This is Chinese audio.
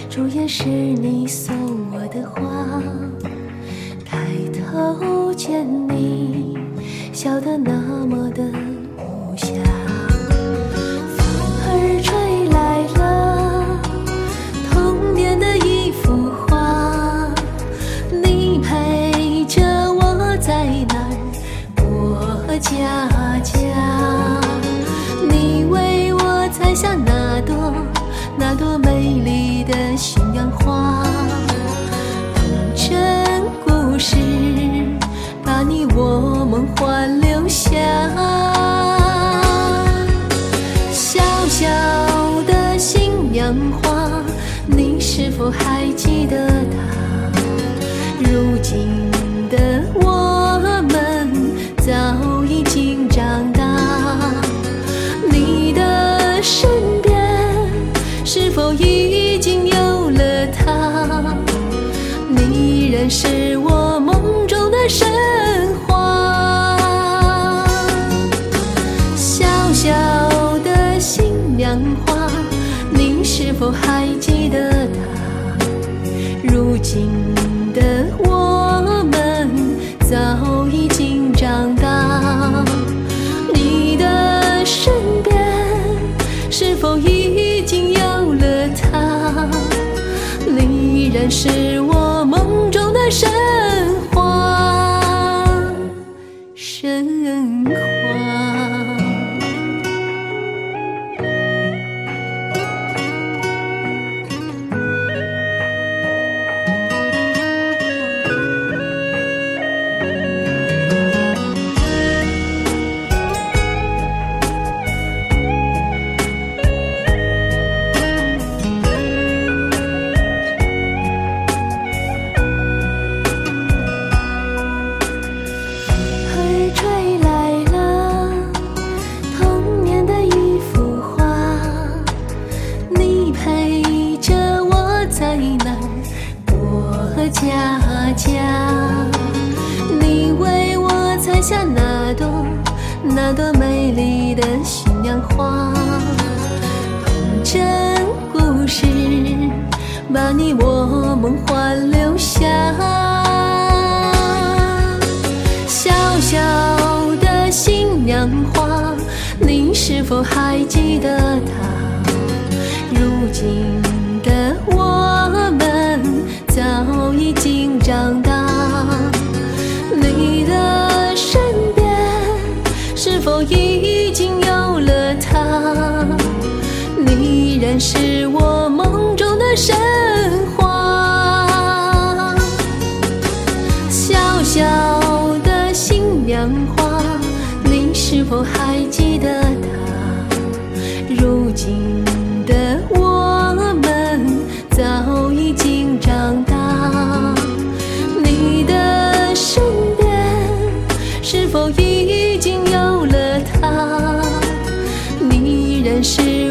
主也是你送我的花，抬头见你，笑得那么的无瑕。风儿吹来了童年的一幅画，你陪着我在那儿过家家，你为我采下那朵美丽的新娘花，童真故事把你我梦幻留下。小小的新娘花，你是否还记得她？如今的我们早已经长大，你的身边是否已经有了他？你仍是我梦中的神话。小小的新娘花，你是否还记得他？如今的我们早已经长大，你的身边是否已经有了他？你仍是我梦中的神话，神话。家家，你为我采下那朵美丽的新娘花，童真故事把你我梦幻留下。小小的新娘花，你是否还记得她？如今的我们早已经长大，你的身边是否已经有了他？你仍是我梦中的神话。小小的新娘花，你是否还记得她？如今的我们早已经长大，你的身边是否已经有了他？你仍是